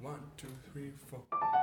1, 2, 3, 4.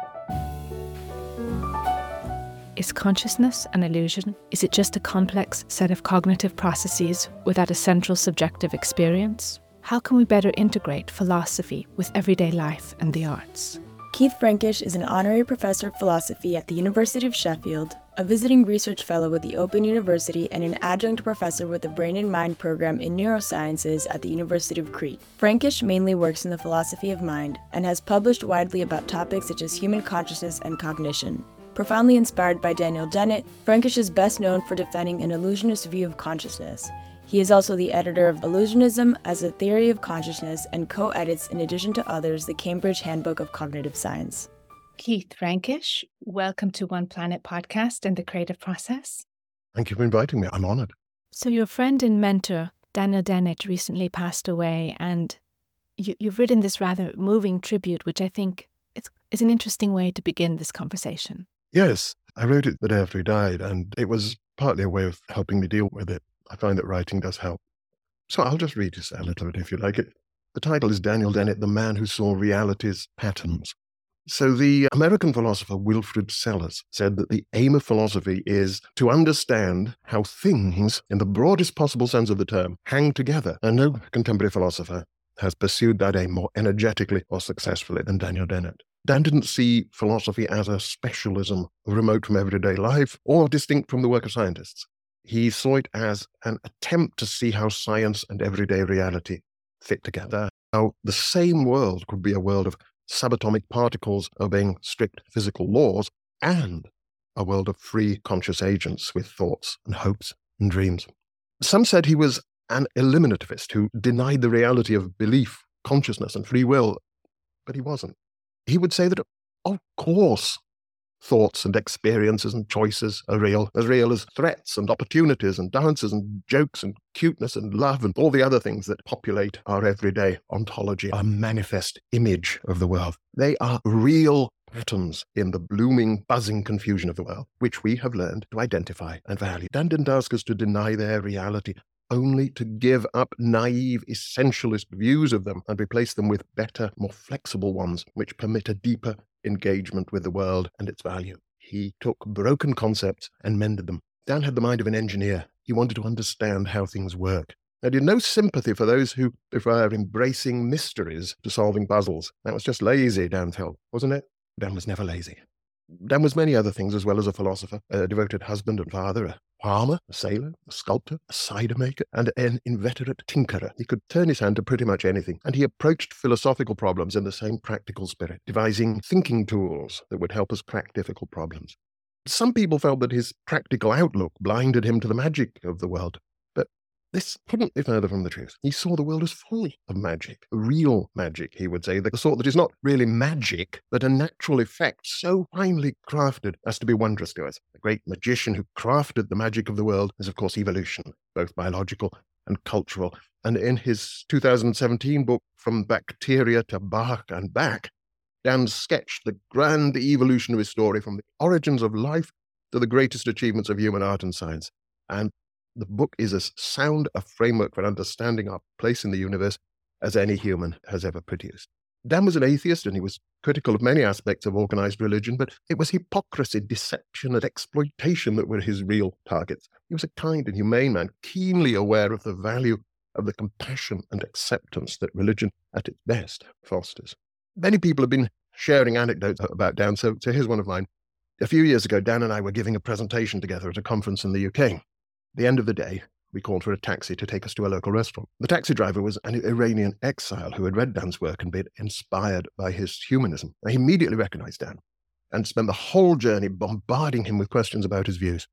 Is consciousness an illusion? Is it just a complex set of cognitive processes without a central subjective experience? How can we better integrate philosophy with everyday life and the arts? Keith Frankish is an honorary professor of philosophy at the University of Sheffield, a visiting research fellow with the Open University, and an adjunct professor with the Brain and Mind program in neurosciences at the University of Crete. Frankish mainly works in the philosophy of mind and has published widely about topics such as human consciousness and cognition. Profoundly inspired by Daniel Dennett, Frankish is best known for defending an illusionist view of consciousness. He is also the editor of Illusionism as a Theory of Consciousness and co-edits, in addition to others, the Cambridge Handbook of Cognitive Science. Keith Frankish, welcome to One Planet podcast and the creative process. Thank you for inviting me. I'm honored. So your friend and mentor, Daniel Dennett, recently passed away, and you've written this rather moving tribute, which I think is an interesting way to begin this conversation. Yes, I wrote it the day after he died, and it was partly a way of helping me deal with it. I find that writing does help. So I'll just read just a little bit if you like it. The title is Daniel Dennett, The Man Who Saw Reality's Patterns. So the American philosopher Wilfrid Sellars said that the aim of philosophy is to understand how things, in the broadest possible sense of the term, hang together. And no contemporary philosopher has pursued that aim more energetically or successfully than Daniel Dennett. Dan didn't see philosophy as a specialism remote from everyday life or distinct from the work of scientists. He saw it as an attempt to see how science and everyday reality fit together, how the same world could be a world of subatomic particles obeying strict physical laws and a world of free conscious agents with thoughts and hopes and dreams. Some said he was an eliminativist who denied the reality of belief, consciousness, and free will, but he wasn't. He would say that, of course, thoughts and experiences and choices are real as threats and opportunities and dances and jokes and cuteness and love and all the other things that populate our everyday ontology, our manifest image of the world. They are real patterns in the blooming, buzzing confusion of the world, which we have learned to identify and value. Dan didn't ask us to deny their reality, only to give up naive, essentialist views of them and replace them with better, more flexible ones, which permit a deeper engagement with the world and its value. He took broken concepts and mended them. Dan had the mind of an engineer. He wanted to understand how things work. He had no sympathy for those who prefer embracing mysteries to solving puzzles. That was just lazy, Dan felt, wasn't it? Dan was never lazy. Dan was many other things as well as a philosopher, a devoted husband and father, a farmer, a sailor, a sculptor, a cider maker, and an inveterate tinkerer. He could turn his hand to pretty much anything, and he approached philosophical problems in the same practical spirit, devising thinking tools that would help us crack difficult problems. Some people felt that his practical outlook blinded him to the magic of the world, but this couldn't be further from the truth. He saw the world as full of magic, real magic, he would say, the sort that is not really magic, but a natural effect so finely crafted as to be wondrous to us. The great magician who crafted the magic of the world is, of course, evolution, both biological and cultural. And in his 2017 book, From Bacteria to Bach and Back, Dan sketched the grand evolutionary story from the origins of life to the greatest achievements of human art and science. And the book is as sound a framework for understanding our place in the universe as any human has ever produced. Dan was an atheist and he was critical of many aspects of organized religion, but it was hypocrisy, deception, and exploitation that were his real targets. He was a kind and humane man, keenly aware of the value of the compassion and acceptance that religion at its best fosters. Many people have been sharing anecdotes about Dan, so here's one of mine. A few years ago, Dan and I were giving a presentation together at a conference in the UK. At the end of the day, we called for a taxi to take us to a local restaurant. The taxi driver was an Iranian exile who had read Dan's work and been inspired by his humanism. He immediately recognized Dan and spent the whole journey bombarding him with questions about his views,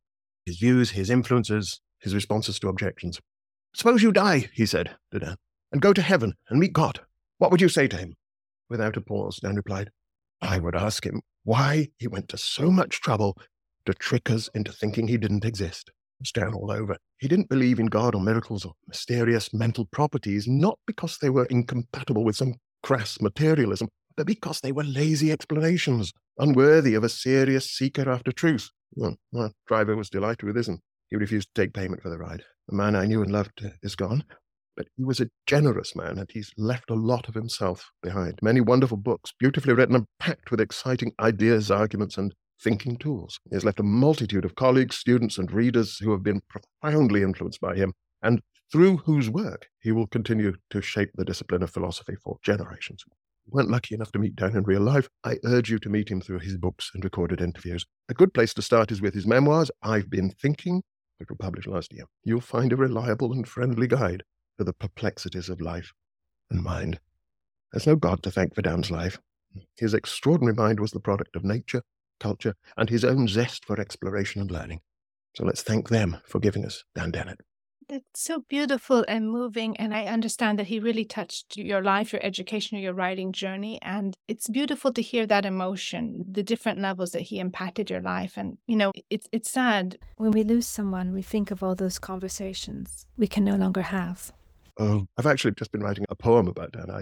his influences, his responses to objections. "Suppose you die," he said to Dan, "and go to heaven and meet God. What would you say to him?" Without a pause, Dan replied, "I would ask him why he went to so much trouble to trick us into thinking he didn't exist." It's Dan all over. He didn't believe in God or miracles or mysterious mental properties, not because they were incompatible with some crass materialism, but because they were lazy explanations, unworthy of a serious seeker after truth. Well, the driver was delighted with this, and he refused to take payment for the ride. The man I knew and loved is gone. But he was a generous man, and he's left a lot of himself behind. Many wonderful books, beautifully written and packed with exciting ideas, arguments, and thinking tools. He has left a multitude of colleagues, students, and readers who have been profoundly influenced by him, and through whose work he will continue to shape the discipline of philosophy for generations. If you weren't lucky enough to meet Dan in real life, I urge you to meet him through his books and recorded interviews. A good place to start is with his memoirs, I've Been Thinking, which were published last year. You'll find a reliable and friendly guide to the perplexities of life and mind. There's no God to thank for Dan's life. His extraordinary mind was the product of nature, culture, and his own zest for exploration and learning. So let's thank them for giving us Dan Dennett. That's so beautiful and moving. And I understand that he really touched your life, your education, your writing journey. And it's beautiful to hear that emotion, the different levels that he impacted your life. And, it's sad. When we lose someone, we think of all those conversations we can no longer have. Oh, I've actually just been writing a poem about Dan.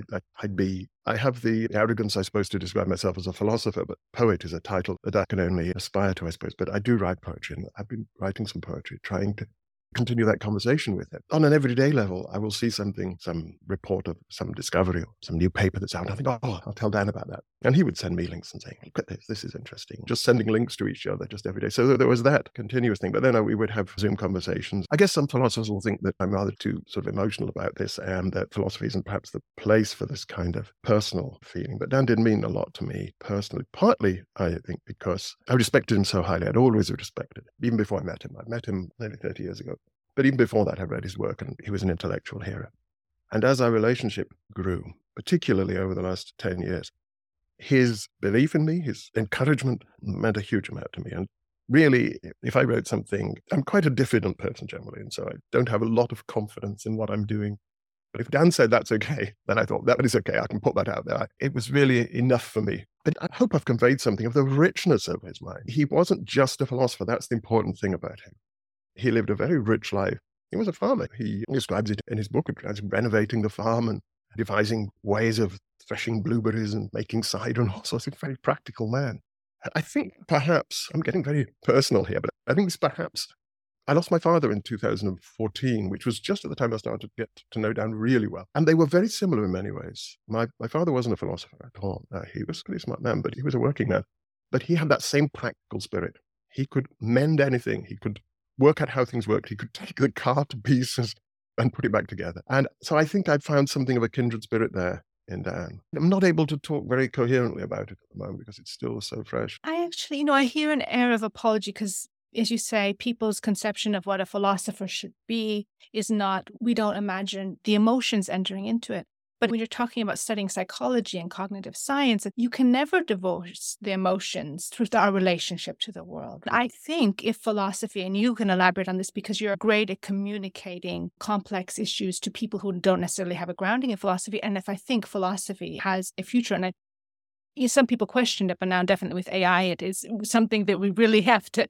I have the arrogance, I suppose, to describe myself as a philosopher, but poet is a title that I can only aspire to, I suppose. But I do write poetry, and I've been writing some poetry, trying to continue that conversation with him. On an everyday level, I will see something, some report of some discovery or some new paper that's out, and I think, oh, I'll tell Dan about that. And he would send me links and say, look at this, this is interesting. Just sending links to each other just every day. So there was that continuous thing. But then we would have Zoom conversations. I guess some philosophers will think that I'm rather too sort of emotional about this and that philosophy isn't perhaps the place for this kind of personal feeling. But Dan did mean a lot to me personally, partly, I think, because I respected him so highly. I'd always respected him, even before I met him. I met him nearly 30 years ago. But even before that, I read his work, and he was an intellectual hero. And as our relationship grew, particularly over the last 10 years, his belief in me, his encouragement meant a huge amount to me. And really, if I wrote something, I'm quite a diffident person generally, and so I don't have a lot of confidence in what I'm doing. But if Dan said that's okay, then I thought, that is okay, I can put that out there. It was really enough for me. But I hope I've conveyed something of the richness of his mind. He wasn't just a philosopher. That's the important thing about him. He lived a very rich life. He was a farmer. He describes it in his book as renovating the farm and devising ways of threshing blueberries and making cider and all sorts of very practical man. I think perhaps, I'm getting very personal here, but I think it's perhaps, I lost my father in 2014, which was just at the time I started to get to know Dan really well. And they were very similar in many ways. My father wasn't a philosopher at all. He was a pretty smart man, but he was a working man. But he had that same practical spirit. He could mend anything. He could work out how things worked. He could take the car to pieces and put it back together. And so I think I found something of a kindred spirit there in Dan. I'm not able to talk very coherently about it at the moment because it's still so fresh. I actually, I hear an air of apology because, as you say, people's conception of what a philosopher should be is not, we don't imagine the emotions entering into it. But when you're talking about studying psychology and cognitive science, you can never divorce the emotions through our relationship to the world. I think if philosophy, and you can elaborate on this because you're great at communicating complex issues to people who don't necessarily have a grounding in philosophy, and if I think philosophy has a future, and some people questioned it, but now definitely with AI, it is something that we really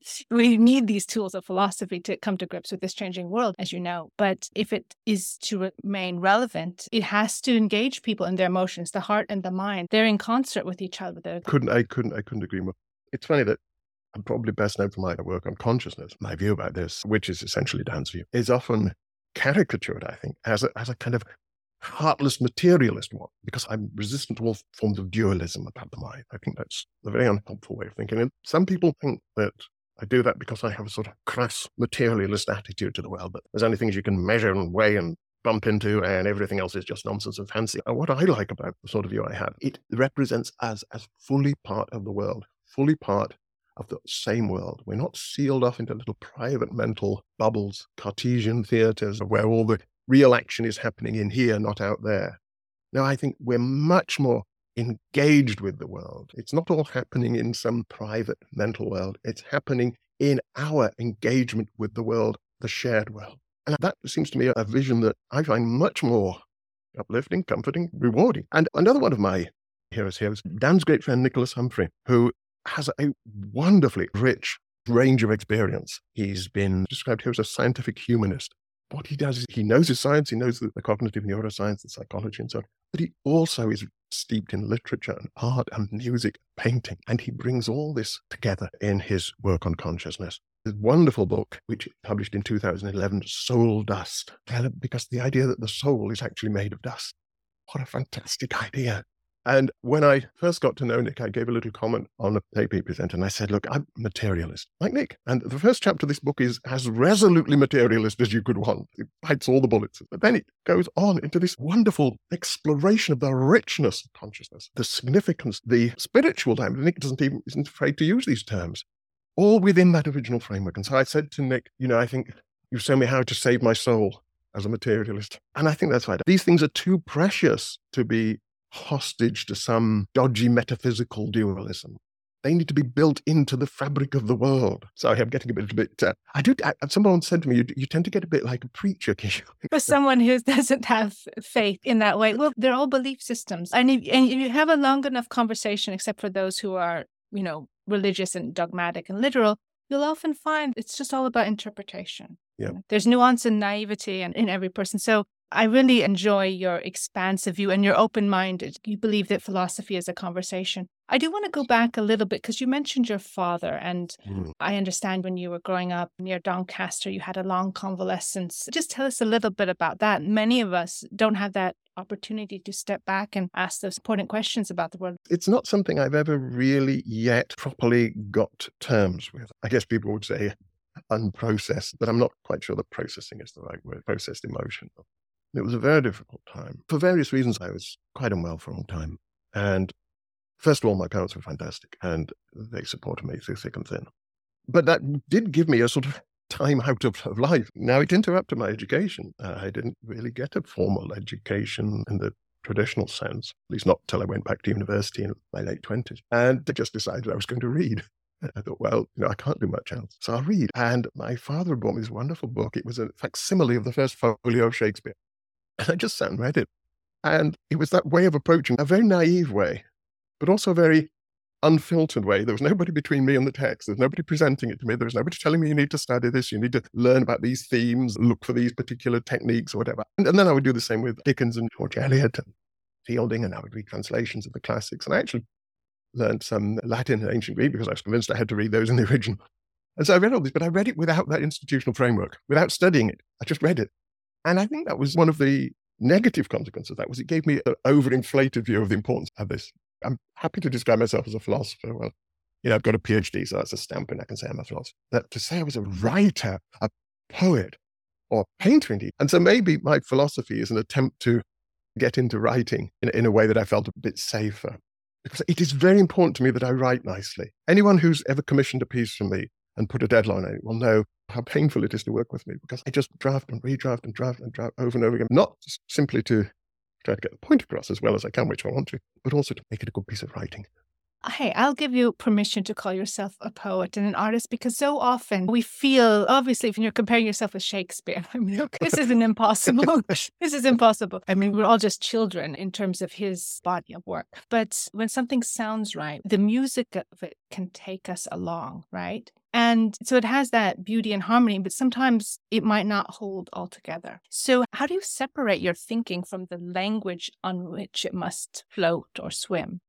we need these tools of philosophy to come to grips with this changing world, as you know. But if it is to remain relevant, it has to engage people in their emotions, the heart and the mind. They're in concert with each other. I couldn't agree more. It's funny that I'm probably best known for my work on consciousness. My view about this, which is essentially Dan's view, is often caricatured, I think, as a kind of heartless materialist one, because I'm resistant to all forms of dualism about the mind. I think that's a very unhelpful way of thinking. And some people think that I do that because I have a sort of crass materialist attitude to the world, that there's only things you can measure and weigh and bump into and everything else is just nonsense and fancy. And what I like about the sort of view I have, it represents us as fully part of the world, fully part of the same world. We're not sealed off into little private mental bubbles, Cartesian theaters, where all the real action is happening in here, not out there. Now, I think we're much more engaged with the world. It's not all happening in some private mental world. It's happening in our engagement with the world, the shared world. And that seems to me a vision that I find much more uplifting, comforting, rewarding. And another one of my heroes here is Dan's great friend, Nicholas Humphrey, who has a wonderfully rich range of experience. He's been described here as a scientific humanist. What he does is he knows his science, he knows the cognitive neuroscience, the psychology and so on, but he also is steeped in literature and art and music, painting, and he brings all this together in his work on consciousness. This wonderful book, which published in 2011, Soul Dust, because the idea that the soul is actually made of dust. What a fantastic idea. And when I first got to know Nick, I gave a little comment on a paper he presented, and I said, look, I'm a materialist, like Nick. And the first chapter of this book is as resolutely materialist as you could want. It bites all the bullets. But then it goes on into this wonderful exploration of the richness of consciousness, the significance, the spiritual dimension. Nick isn't afraid to use these terms, all within that original framework. And so I said to Nick, I think you've shown me how to save my soul as a materialist. And I think that's right. These things are too precious to be hostage to some dodgy metaphysical dualism. They need to be built into the fabric of the world. Sorry, I'm getting a bit. Someone said to me, you tend to get a bit like a preacher. For someone who doesn't have faith in that way, well, they're all belief systems. And if you have a long enough conversation, except for those who are, religious and dogmatic and literal, you'll often find it's just all about interpretation. Yeah. There's nuance and naivety in every person. So I really enjoy your expansive view and your open-minded. You believe that philosophy is a conversation. I do want to go back a little bit because you mentioned your father, and I understand when you were growing up near Doncaster, you had a long convalescence. Just tell us a little bit about that. Many of us don't have that opportunity to step back and ask those important questions about the world. It's not something I've ever really yet properly got terms with. I guess people would say unprocessed, but I'm not quite sure that processing is the right word. Processed emotion. It was a very difficult time. For various reasons, I was quite unwell for a long time. And first of all, my parents were fantastic, and they supported me through thick and thin. But that did give me a sort of time out of life. Now, it interrupted my education. I didn't really get a formal education in the traditional sense, at least not till I went back to university in my late 20s. And I just decided I was going to read. I thought, well, I can't do much else, so I'll read. And my father bought me this wonderful book. It was a facsimile of the first folio of Shakespeare. And I just sat and read it. And it was that way of approaching, a very naive way, but also a very unfiltered way. There was nobody between me and the text. There was nobody presenting it to me. There was nobody telling me you need to study this, you need to learn about these themes, look for these particular techniques or whatever. And then I would do the same with Dickens and George Eliot and Fielding, and I would read translations of the classics. And I actually learned some Latin and ancient Greek because I was convinced I had to read those in the original. And so I read all this, but I read it without that institutional framework, without studying it. I just read it. And I think that was one of the negative consequences of that, was it gave me an overinflated view of the importance of this. I'm happy to describe myself as a philosopher. Well, I've got a PhD, so that's a stamp, and I can say I'm a philosopher. But to say I was a writer, a poet, or a painter indeed. And so maybe my philosophy is an attempt to get into writing in a way that I felt a bit safer. Because it is very important to me that I write nicely. Anyone who's ever commissioned a piece from me and put a deadline on it will know how painful it is to work with me, because I just draft and redraft and draft and draft over and over again, not simply to try to get the point across as well as I can, which I want to, but also to make it a good piece of writing. Hey, I'll give you permission to call yourself a poet and an artist, because so often we feel, obviously, when you're comparing yourself with Shakespeare, this isn't impossible. This is impossible. We're all just children in terms of his body of work. But when something sounds right, the music of it can take us along, right? And so it has that beauty and harmony, but sometimes it might not hold altogether. So how do you separate your thinking from the language on which it must float or swim?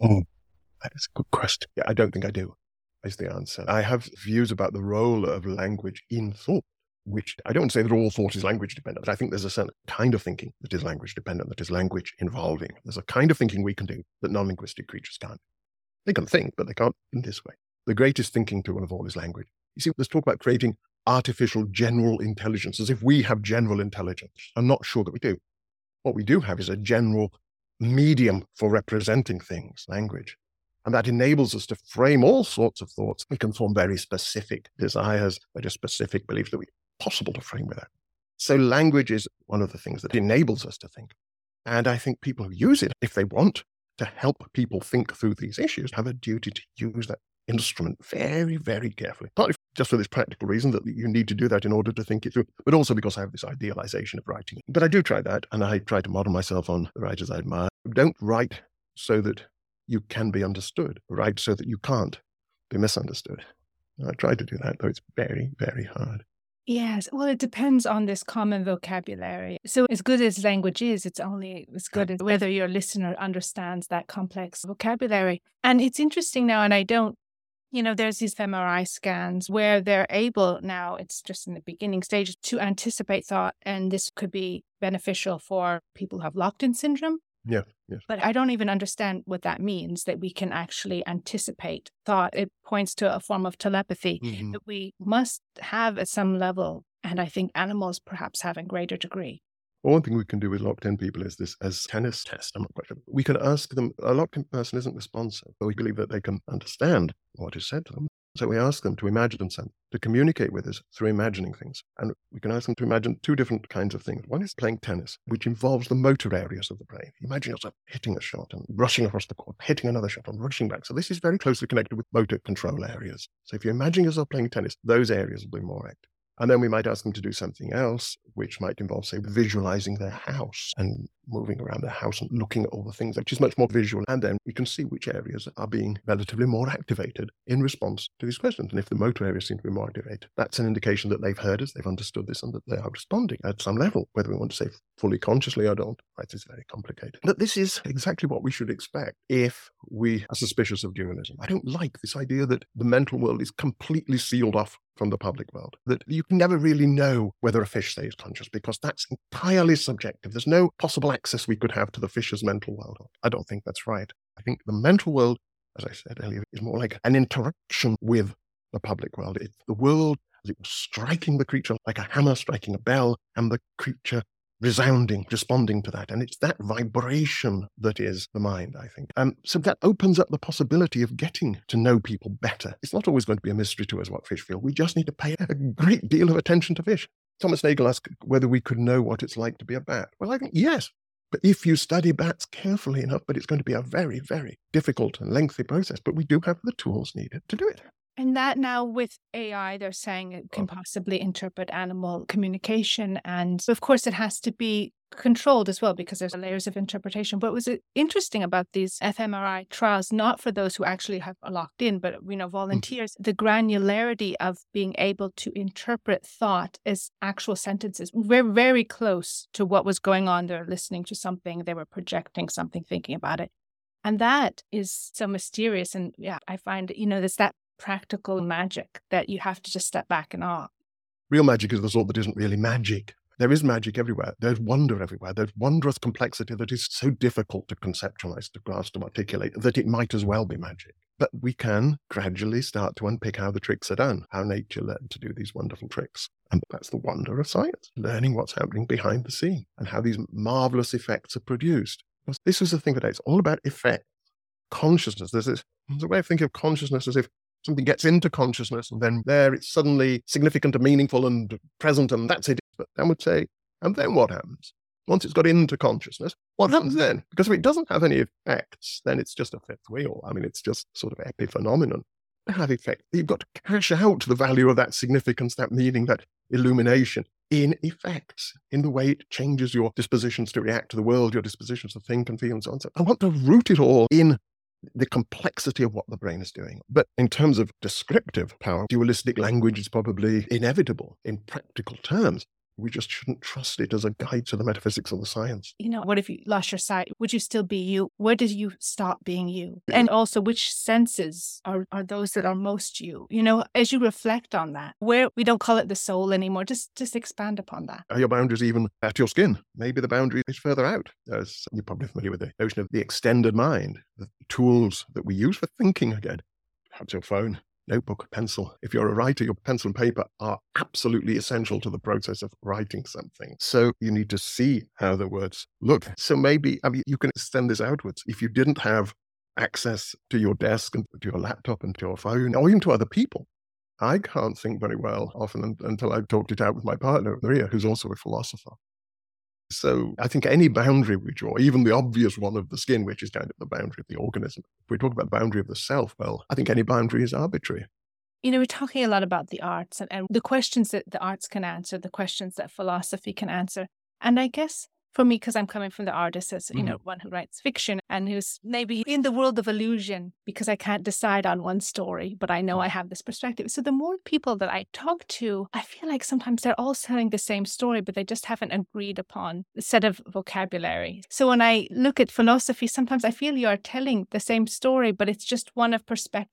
That is a good question. Yeah, I don't think I do, is the answer. I have views about the role of language in thought, which I don't say that all thought is language dependent, but I think there's a certain kind of thinking that is language dependent, that is language involving. There's a kind of thinking we can do that non-linguistic creatures can't. They can think, but they can't in this way. The greatest thinking tool of all is language. You see, there's talk about creating artificial general intelligence, as if we have general intelligence. I'm not sure that we do. What we do have is a general medium for representing things, language. And that enables us to frame all sorts of thoughts. We can form very specific desires, very specific beliefs that are possible to frame with that. So language is one of the things that enables us to think. And I think people who use it, if they want to help people think through these issues, have a duty to use that instrument very, very carefully. Partly just for this practical reason that you need to do that in order to think it through, but also because I have this idealization of writing. But I do try that, and I try to model myself on the writers I admire. Don't write so that you can be understood. Write so that you can't be misunderstood. I try to do that, though it's very, very hard. Yes. Well, it depends on this common vocabulary. So as good as language is, it's only as good as whether your listener understands that complex vocabulary. And it's interesting now, and I don't There's these fMRI scans where they're able now, it's just in the beginning stages, to anticipate thought. And this could be beneficial for people who have locked-in syndrome. Yeah, yes. But I don't even understand what that means, that we can actually anticipate thought. It points to a form of telepathy that we must have at some level. And I think animals perhaps have in greater degree. One thing we can do with locked-in people is this as tennis test. I'm not quite sure. We can ask them, a locked-in person isn't responsive, but we believe that they can understand what is said to them. So we ask them to imagine something, to communicate with us through imagining things. And we can ask them to imagine two different kinds of things. One is playing tennis, which involves the motor areas of the brain. Imagine yourself hitting a shot and rushing across the court, hitting another shot and rushing back. So this is very closely connected with motor control areas. So if you imagine yourself playing tennis, those areas will be more active. And then we might ask them to do something else, which might involve, say, visualizing their house and moving around their house and looking at all the things, which is much more visual. And then we can see which areas are being relatively more activated in response to these questions. And if the motor areas seem to be more activated, that's an indication that they've heard us, they've understood this, and that they are responding at some level, whether we want to say fully consciously or don't. Right, it's very complicated. But this is exactly what we should expect if we are suspicious of dualism. I don't like this idea that the mental world is completely sealed off from the public world, that you can never really know whether a fish, say, is conscious, because that's entirely subjective. There's no possible access we could have to the fish's mental world. I don't think that's right. I think the mental world, as I said earlier, is more like an interaction with the public world. It's the world as it was striking the creature like a hammer striking a bell, and the creature resounding, responding to that. And it's that vibration that is the mind, I think. So that opens up the possibility of getting to know people better. It's not always going to be a mystery to us what fish feel. We just need to pay a great deal of attention to fish. Thomas Nagel asked whether we could know what it's like to be a bat. Well, I think yes. But if you study bats carefully enough, but it's going to be a very, very difficult and lengthy process. But we do have the tools needed to do it. And that now with AI, they're saying it can possibly interpret animal communication. And of course, it has to be controlled as well, because there's layers of interpretation. But was it interesting about these fMRI trials, not for those who actually have locked in, but volunteers, the granularity of being able to interpret thought as actual sentences. We're very close to what was going on. They're listening to something, they were projecting something, thinking about it. And that is so mysterious. And yeah, I find, there's that practical magic that you have to just step back in awe. Real magic is the sort that isn't really magic. There is magic everywhere. There's wonder everywhere. There's wondrous complexity that is so difficult to conceptualize, to grasp, to articulate, that it might as well be magic. But we can gradually start to unpick how the tricks are done, how nature learned to do these wonderful tricks. And that's the wonder of science, learning what's happening behind the scene and how these marvelous effects are produced. Because this was the thing today. It's all about effect. Consciousness. There's a way of thinking of consciousness as if something gets into consciousness and then there it's suddenly significant and meaningful and present and that's it. But then would say, and then what happens? Once it's got into consciousness, what happens then? Because if it doesn't have any effects, then it's just a fifth wheel. I mean, it's just sort of epiphenomenon. To have effect, you've got to cash out the value of that significance, that meaning, that illumination in effects, in the way it changes your dispositions to react to the world, your dispositions to think and feel and so on. So I want to root it all in the complexity of what the brain is doing. But in terms of descriptive power, dualistic language is probably inevitable in practical terms. We just shouldn't trust it as a guide to the metaphysics of the science. What if you lost your sight? Would you still be you? Where did you stop being you? And also, which senses are those that are most you? As you reflect on that, where we don't call it the soul anymore, just expand upon that. Are your boundaries even at your skin? Maybe the boundary is further out. As you're probably familiar with the notion of the extended mind, the tools that we use for thinking again. Perhaps your phone, notebook, pencil. If you're a writer, your pencil and paper are absolutely essential to the process of writing something. So you need to see how the words look. So maybe you can extend this outwards. If you didn't have access to your desk and to your laptop and to your phone, or even to other people, I can't think very well often until I've talked it out with my partner, Maria, who's also a philosopher. So I think any boundary we draw, even the obvious one of the skin, which is kind of the boundary of the organism, if we talk about the boundary of the self, well, I think any boundary is arbitrary. We're talking a lot about the arts and the questions that the arts can answer, the questions that philosophy can answer. And I guess for me, because I'm coming from the artist as, one who writes fiction and who's maybe in the world of illusion, because I can't decide on one story, but I know I have this perspective. So the more people that I talk to, I feel like sometimes they're all telling the same story, but they just haven't agreed upon a set of vocabulary. So when I look at philosophy, sometimes I feel you are telling the same story, but it's just one of perspective.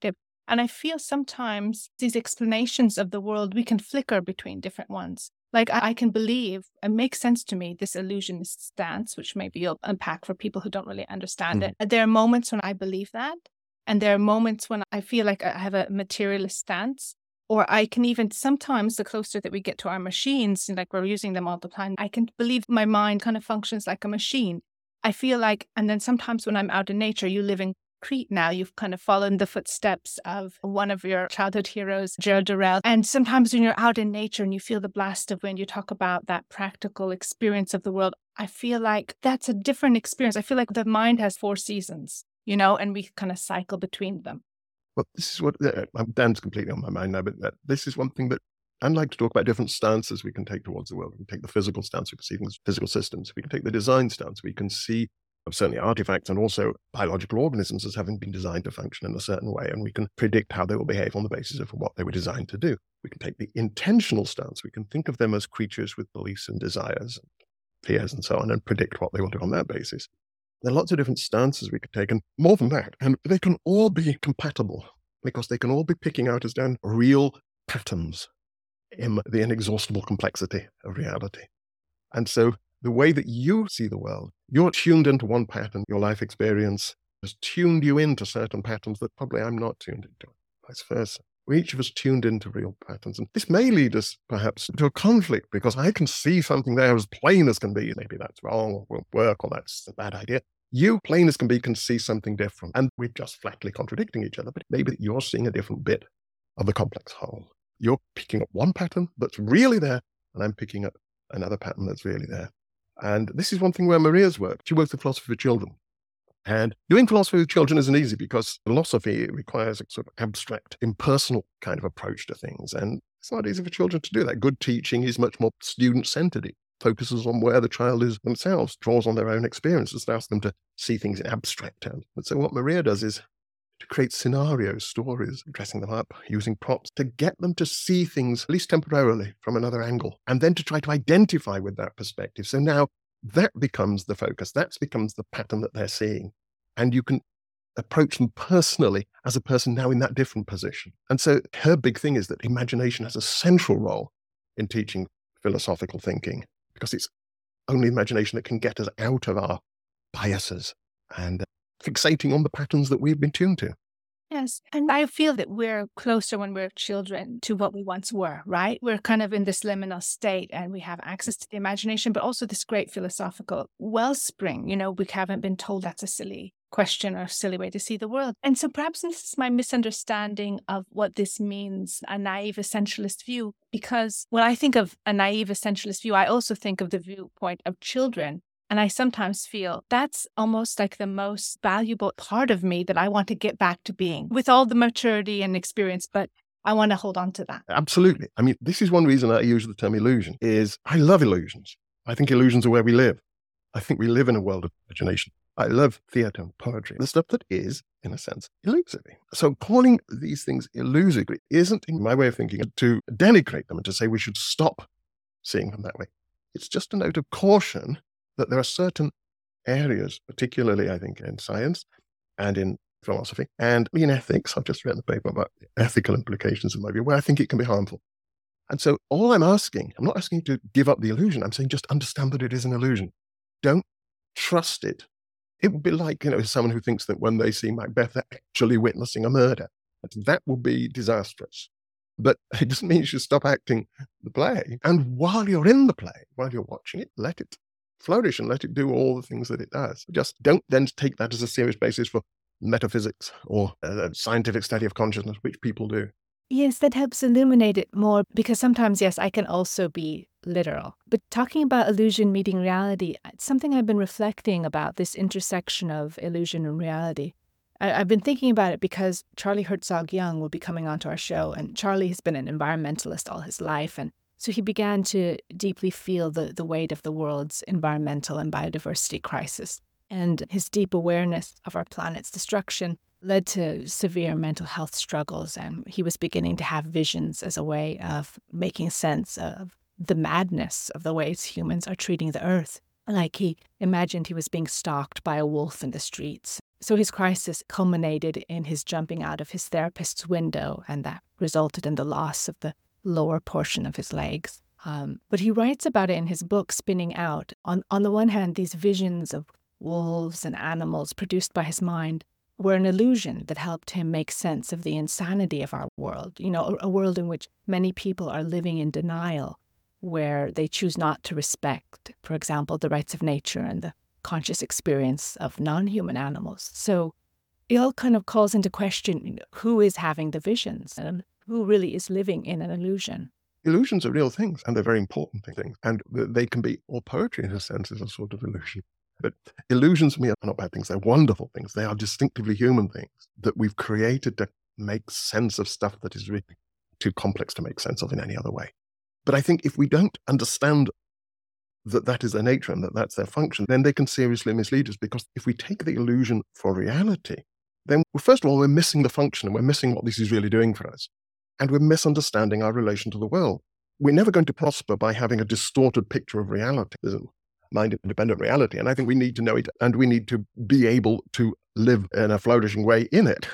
And I feel sometimes these explanations of the world, we can flicker between different ones. Like I can believe, it makes sense to me, this illusionist stance, which maybe you'll unpack for people who don't really understand it. There are moments when I believe that. And there are moments when I feel like I have a materialist stance. Or I can even sometimes, the closer that we get to our machines, like we're using them all the time, I can believe my mind kind of functions like a machine. I feel like, and then sometimes when I'm out in nature, you live in Crete now, you've kind of followed the footsteps of one of your childhood heroes, Gerald Durrell. And sometimes when you're out in nature and you feel the blast of wind, you talk about that practical experience of the world. I feel like that's a different experience. I feel like the mind has 4 seasons, and we kind of cycle between them. Well, this is what, Dan's completely on my mind now, but this is one thing that I'd like to talk about different stances we can take towards the world. We can take the physical stance, we can see things, physical systems. We can take the design stance, we can see certainly artifacts and also biological organisms as having been designed to function in a certain way, and we can predict how they will behave on the basis of what they were designed to do. We can take the intentional stance, we can think of them as creatures with beliefs and desires, and fears and so on, and predict what they will do on that basis. There are lots of different stances we could take, and more than that, and they can all be compatible because they can all be picking out as down real patterns in the inexhaustible complexity of reality. And so the way that you see the world, you're tuned into one pattern. Your life experience has tuned you into certain patterns that probably I'm not tuned into, vice versa. We're each of us tuned into real patterns. And this may lead us perhaps to a conflict because I can see something there as plain as can be. Maybe that's wrong or won't work or that's a bad idea. You, plain as can be, can see something different. And we're just flatly contradicting each other. But maybe you're seeing a different bit of the complex whole. You're picking up one pattern that's really there, and I'm picking up another pattern that's really there. And this is one thing where Maria's worked. She works with philosophy for children. And doing philosophy with children isn't easy because philosophy requires a sort of abstract, impersonal kind of approach to things. And it's not easy for children to do that. Good teaching is much more student-centered. It focuses on where the child is themselves, draws on their own experiences, asks them to see things in abstract terms. But so what Maria does is to create scenarios, stories, dressing them up, using props to get them to see things, at least temporarily, from another angle, and then to try to identify with that perspective. So now that becomes the focus. That becomes the pattern that they're seeing. And you can approach them personally as a person now in that different position. And so her big thing is that imagination has a central role in teaching philosophical thinking because it's only imagination that can get us out of our biases and fixating on the patterns that we've been tuned to. Yes. And I feel that we're closer when we're children to what we once were, right? We're kind of in this liminal state and we have access to the imagination, but also this great philosophical wellspring. We haven't been told that's a silly question or a silly way to see the world. And so perhaps this is my misunderstanding of what this means, a naive essentialist view, because when I think of a naive essentialist view, I also think of the viewpoint of children. And I sometimes feel that's almost like the most valuable part of me that I want to get back to being with all the maturity and experience, but I want to hold on to that. Absolutely. I mean, this is one reason I use the term illusion is I love illusions. I think illusions are where we live. I think we live in a world of imagination. I love theatre and poetry, the stuff that is, in a sense, illusory. So calling these things illusory isn't, in my way of thinking, to denigrate them and to say we should stop seeing them that way. It's just a note of caution that there are certain areas, particularly, I think, in science and in philosophy and in ethics, I've just read the paper about the ethical implications of my view, where I think it can be harmful. And so all I'm not asking you to give up the illusion. I'm saying just understand that it is an illusion. Don't trust it. It would be like, someone who thinks that when they see Macbeth, they're actually witnessing a murder. That will be disastrous. But it doesn't mean you should stop acting the play. And while you're in the play, while you're watching it, let it flourish and let it do all the things that it does. Just don't then take that as a serious basis for metaphysics or a scientific study of consciousness, which people do. Yes, that helps illuminate it more because sometimes, yes, I can also be literal. But talking about illusion meeting reality, it's something I've been reflecting about, this intersection of illusion and reality. I've been thinking about it because Charlie Herzog-Young will be coming onto our show, and Charlie has been an environmentalist all his life, and so he began to deeply feel the weight of the world's environmental and biodiversity crisis. And his deep awareness of our planet's destruction led to severe mental health struggles. And he was beginning to have visions as a way of making sense of the madness of the ways humans are treating the earth. Like he imagined he was being stalked by a wolf in the streets. So his crisis culminated in his jumping out of his therapist's window, and that resulted in the loss of the lower portion of his legs. But he writes about it in his book, Spinning Out. On the one hand, these visions of wolves and animals produced by his mind were an illusion that helped him make sense of the insanity of our world. A world in which many people are living in denial, where they choose not to respect, for example, the rights of nature and the conscious experience of non-human animals. So it all kind of calls into question who is having the visions and who really is living in an illusion. Illusions are real things, and they're very important things. And they can be, all poetry in a sense is a sort of illusion. But illusions for me are not bad things. They're wonderful things. They are distinctively human things that we've created to make sense of stuff that is really too complex to make sense of in any other way. But I think if we don't understand that that is their nature and that that's their function, then they can seriously mislead us. Because if we take the illusion for reality, then first of all, we're missing the function and we're missing what this is really doing for us. And we're misunderstanding our relation to the world. We're never going to prosper by having a distorted picture of reality. There's a mind-independent reality, and I think we need to know it, and we need to be able to live in a flourishing way in it.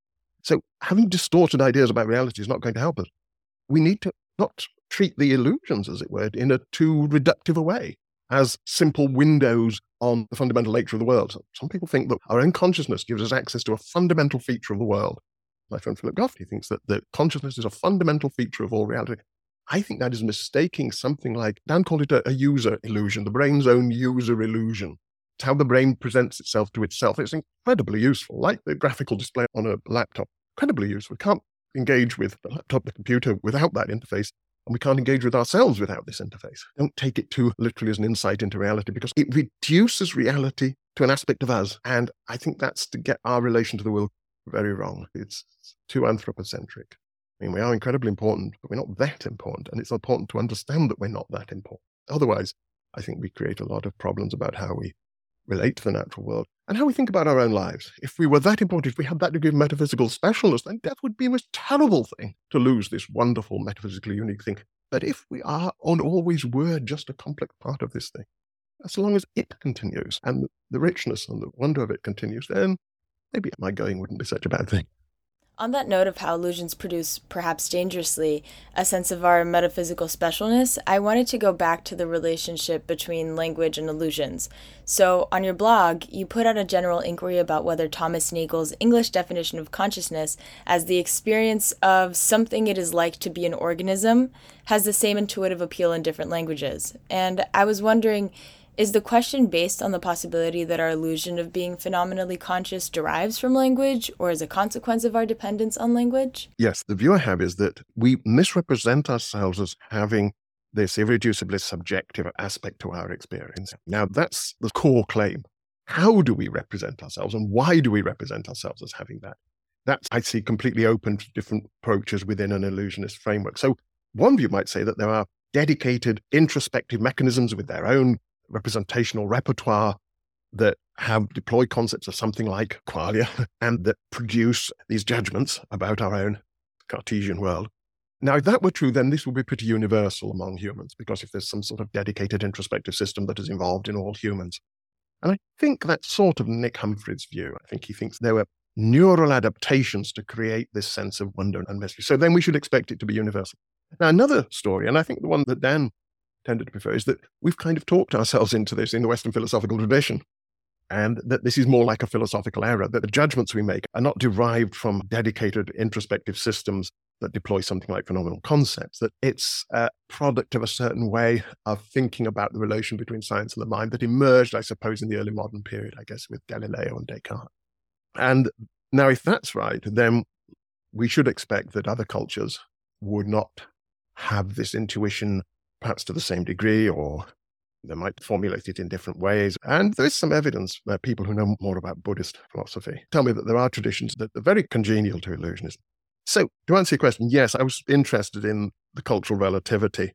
So having distorted ideas about reality is not going to help us. We need to not treat the illusions, as it were, in a too reductive a way, as simple windows on the fundamental nature of the world. Some people think that our own consciousness gives us access to a fundamental feature of the world. My friend Philip Goffey thinks that the consciousness is a fundamental feature of all reality. I think that is mistaking something like, Dan called it a user illusion, the brain's own user illusion. It's how the brain presents itself to itself. It's incredibly useful, like the graphical display on a laptop. Incredibly useful. We can't engage with the laptop, the computer, without that interface, and we can't engage with ourselves without this interface. Don't take it too literally as an insight into reality, because it reduces reality to an aspect of us, and I think that's to get our relation to the world very wrong. It's too anthropocentric. I mean, we are incredibly important, but we're not that important. And it's important to understand that we're not that important. Otherwise, I think we create a lot of problems about how we relate to the natural world and how we think about our own lives. If we were that important, if we had that degree of metaphysical specialness, then death would be a most terrible thing to lose this wonderful, metaphysically unique thing. But if we are and always were just a complex part of this thing, as long as it continues and the richness and the wonder of it continues, then maybe my going wouldn't be such a bad thing. On that note of how illusions produce, perhaps dangerously, a sense of our metaphysical specialness, I wanted to go back to the relationship between language and illusions. So, on your blog, you put out a general inquiry about whether Thomas Nagel's English definition of consciousness as the experience of something it is like to be an organism has the same intuitive appeal in different languages. And I was wondering, is the question based on the possibility that our illusion of being phenomenally conscious derives from language, or is a consequence of our dependence on language? Yes, the view I have is that we misrepresent ourselves as having this irreducibly subjective aspect to our experience. Now, that's the core claim. How do we represent ourselves, and why do we represent ourselves as having that? That's, I see, completely open to different approaches within an illusionist framework. So one view might say that there are dedicated introspective mechanisms with their own representational repertoire that have deployed concepts of something like qualia and that produce these judgments about our own Cartesian world. Now, if that were true, then this would be pretty universal among humans, because if there's some sort of dedicated introspective system that is involved in all humans. And I think that's sort of Nick Humphrey's view. I think he thinks there were neural adaptations to create this sense of wonder and mystery. So then we should expect it to be universal. Now, another story, and I think the one that Dan tended to prefer, is that we've kind of talked ourselves into this in the Western philosophical tradition, and that this is more like a philosophical error, that the judgments we make are not derived from dedicated introspective systems that deploy something like phenomenal concepts, that it's a product of a certain way of thinking about the relation between science and the mind that emerged, I suppose, in the early modern period, I guess, with Galileo and Descartes. And now, if that's right, then we should expect that other cultures would not have this intuition perhaps to the same degree, or they might formulate it in different ways. And there is some evidence that people who know more about Buddhist philosophy tell me that there are traditions that are very congenial to illusionism. So, to answer your question, yes, I was interested in the cultural relativity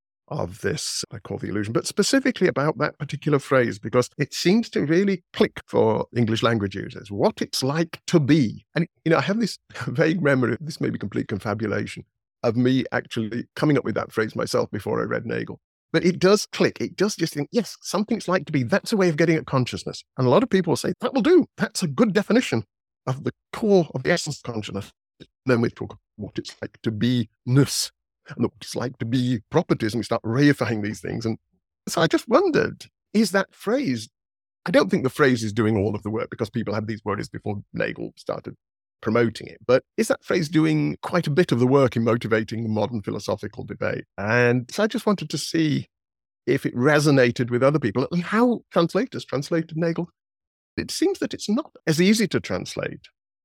of this, I call the illusion, but specifically about that particular phrase, because it seems to really click for English language users, what it's like to be. And, I have this vague memory, this may be complete confabulation, of me actually coming up with that phrase myself before I read Nagel. But it does click. It does just think, yes, something's like to be. That's a way of getting at consciousness. And a lot of people will say, that will do. That's a good definition of the core of the essence of consciousness. Then we talk about what it's like to be-ness and what it's like to be properties, and we start reifying these things. And so I just wondered, is that phrase, I don't think the phrase is doing all of the work because people had these worries before Nagel started promoting it, but is that phrase doing quite a bit of the work in motivating the modern philosophical debate? And so I just wanted to see if it resonated with other people and how translators translated Nagel. It seems that it's not as easy to translate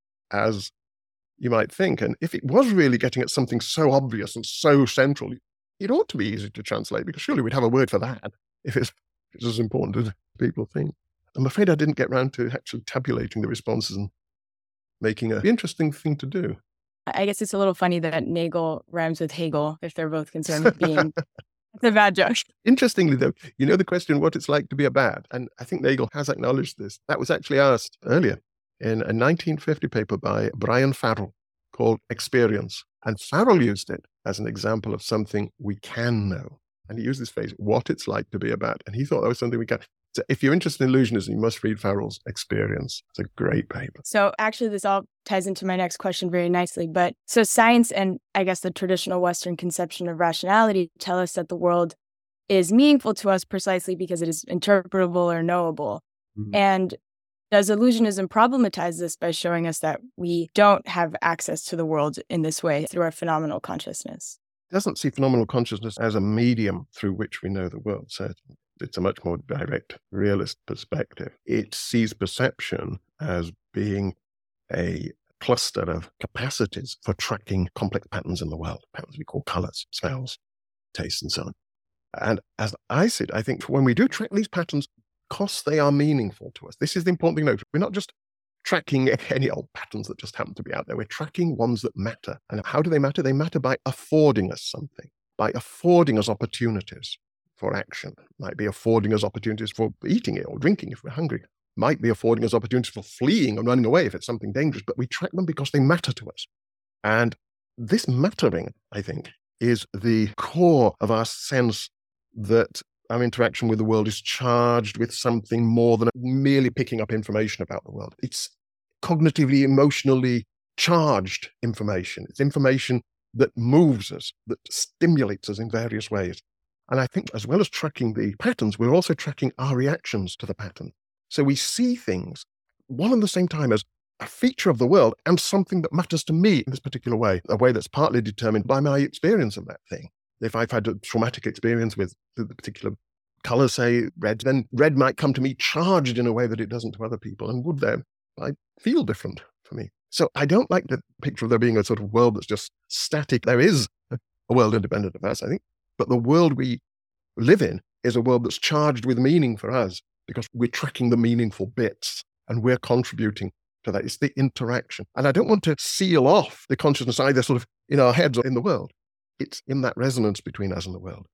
as you might think. And if it was really getting at something so obvious and so central, it ought to be easy to translate, because surely we'd have a word for that if it's as important as people think. I'm afraid I didn't get round to actually tabulating the responses and making an interesting thing to do. I guess it's a little funny that Nagel rhymes with Hegel if they're both concerned with being. It's a bad joke. Interestingly, though, you know the question, what it's like to be a bat, and I think Nagel has acknowledged this. That was actually asked earlier in a 1950 paper by Brian Farrell called Experience. And Farrell used it as an example of something we can know. And he used this phrase, what it's like to be a bat. And he thought that was something we can. So if you're interested in illusionism, you must read Farrell's Experience. It's a great paper. So actually, this all ties into my next question very nicely. But so science and I guess the traditional Western conception of rationality tell us that the world is meaningful to us precisely because it is interpretable or knowable. Mm-hmm. And does illusionism problematize this by showing us that we don't have access to the world in this way through our phenomenal consciousness? It doesn't see phenomenal consciousness as a medium through which we know the world, certainly. It's a much more direct, realist perspective. It sees perception as being a cluster of capacities for tracking complex patterns in the world, patterns we call colors, smells, tastes, and so on. And as I see it, I think when we do track these patterns, because they are meaningful to us, this is the important thing to note. We're not just tracking any old patterns that just happen to be out there. We're tracking ones that matter. And how do they matter? They matter by affording us something, by affording us opportunities for action. Might be affording us opportunities for eating it or drinking if we're hungry. Might be affording us opportunities for fleeing and running away if it's something dangerous, but we track them because they matter to us. And this mattering, I think, is the core of our sense that our interaction with the world is charged with something more than merely picking up information about the world. It's cognitively, emotionally charged information. It's information that moves us, that stimulates us in various ways. And I think as well as tracking the patterns, we're also tracking our reactions to the pattern. So we see things one and the same time as a feature of the world and something that matters to me in this particular way, a way that's partly determined by my experience of that thing. If I've had a traumatic experience with the particular color, say red, then red might come to me charged in a way that it doesn't to other people, and would there, I feel different for me. So I don't like the picture of there being a sort of world that's just static. There is a world independent of us, I think. But the world we live in is a world that's charged with meaning for us because we're tracking the meaningful bits and we're contributing to that. It's the interaction. And I don't want to seal off the consciousness either sort of in our heads or in the world. It's in that resonance between us and the world.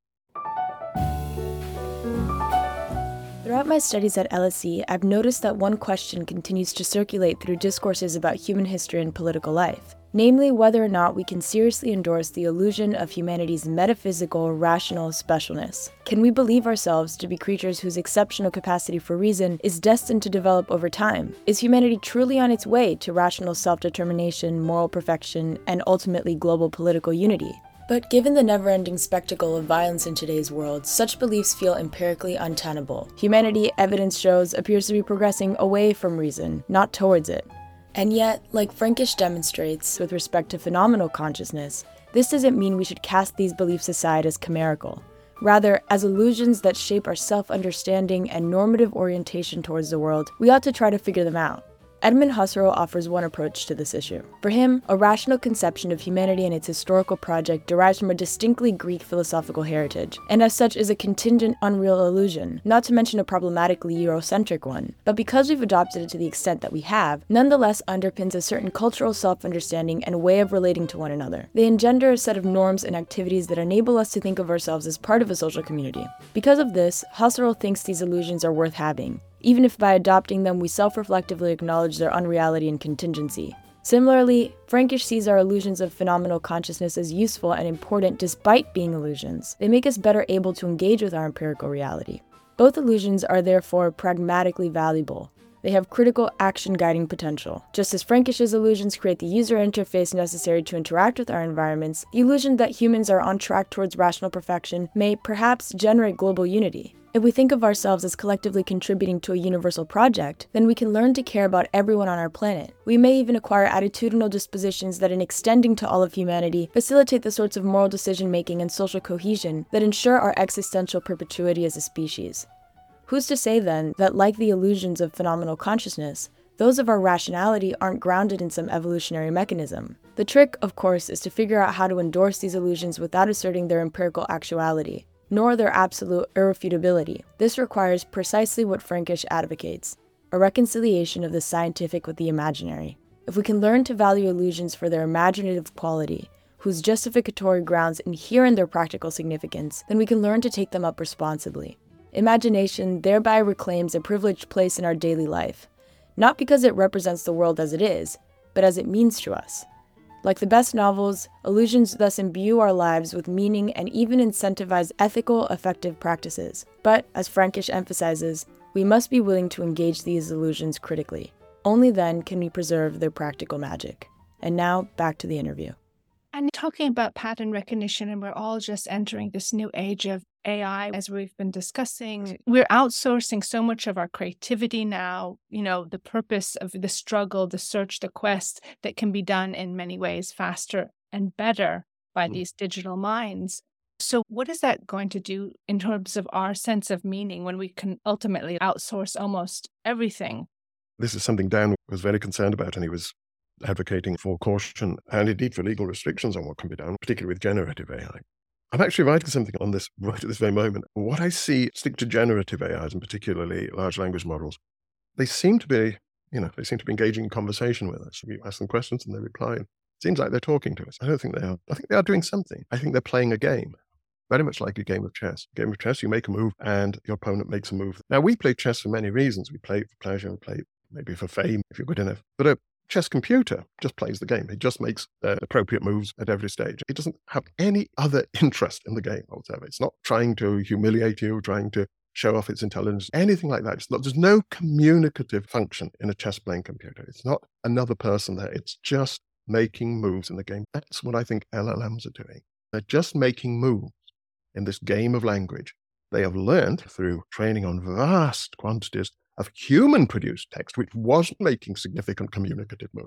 Throughout my studies at LSE, I've noticed that one question continues to circulate through discourses about human history and political life. Namely, whether or not we can seriously endorse the illusion of humanity's metaphysical, rational specialness. Can we believe ourselves to be creatures whose exceptional capacity for reason is destined to develop over time? Is humanity truly on its way to rational self-determination, moral perfection, and ultimately global political unity? But given the never-ending spectacle of violence in today's world, such beliefs feel empirically untenable. Humanity, evidence shows, appears to be progressing away from reason, not towards it. And yet, like Frankish demonstrates with respect to phenomenal consciousness, this doesn't mean we should cast these beliefs aside as chimerical. Rather, as illusions that shape our self-understanding and normative orientation towards the world, we ought to try to figure them out. Edmund Husserl offers one approach to this issue. For him, a rational conception of humanity and its historical project derives from a distinctly Greek philosophical heritage, and as such is a contingent, unreal illusion, not to mention a problematically Eurocentric one. But because we've adopted it to the extent that we have, nonetheless underpins a certain cultural self-understanding and way of relating to one another. They engender a set of norms and activities that enable us to think of ourselves as part of a social community. Because of this, Husserl thinks these illusions are worth having, even if by adopting them we self-reflectively acknowledge their unreality and contingency. Similarly, Frankish sees our illusions of phenomenal consciousness as useful and important despite being illusions. They make us better able to engage with our empirical reality. Both illusions are therefore pragmatically valuable. They have critical action guiding potential. Just as Frankish's illusions create the user interface necessary to interact with our environments, the illusion that humans are on track towards rational perfection may perhaps generate global unity. If we think of ourselves as collectively contributing to a universal project, then we can learn to care about everyone on our planet. We may even acquire attitudinal dispositions that, in extending to all of humanity, facilitate the sorts of moral decision-making and social cohesion that ensure our existential perpetuity as a species. Who's to say, then, that like the illusions of phenomenal consciousness, those of our rationality aren't grounded in some evolutionary mechanism? The trick, of course, is to figure out how to endorse these illusions without asserting their empirical actuality, nor their absolute irrefutability. This requires precisely what Frankish advocates, a reconciliation of the scientific with the imaginary. If we can learn to value illusions for their imaginative quality, whose justificatory grounds inhere in their practical significance, then we can learn to take them up responsibly. Imagination thereby reclaims a privileged place in our daily life, not because it represents the world as it is, but as it means to us. Like the best novels, illusions thus imbue our lives with meaning and even incentivize ethical, effective practices. But, as Frankish emphasizes, we must be willing to engage these illusions critically. Only then can we preserve their practical magic. And now, back to the interview. And talking about pattern recognition, and we're all just entering this new age of AI, as we've been discussing, we're outsourcing so much of our creativity now, the purpose of the struggle, the search, the quest that can be done in many ways faster and better by these digital minds. So what is that going to do in terms of our sense of meaning when we can ultimately outsource almost everything? This is something Dan was very concerned about, and he was advocating for caution and indeed for legal restrictions on what can be done, particularly with generative AI. I'm actually writing something on this right at this very moment. What I see stick to generative AIs, and particularly large language models, they seem to be engaging in conversation with us. We ask them questions and they reply. It seems like they're talking to us. I don't think they are. I think they are doing something. I think they're playing a game, very much like a game of chess. A game of chess, you make a move and your opponent makes a move. Now, we play chess for many reasons. We play it for pleasure, we play it maybe for fame, if you're good enough. But a chess computer just plays the game. It just makes appropriate moves at every stage. It doesn't have any other interest in the game whatsoever. It's not trying to humiliate you, trying to show off its intelligence, anything like that. There's no communicative function in a chess-playing computer. It's not another person there. It's just making moves in the game. That's what I think LLMs are doing. They're just making moves in this game of language. They have learned through training on vast quantities of human-produced text, which wasn't making significant communicative moves.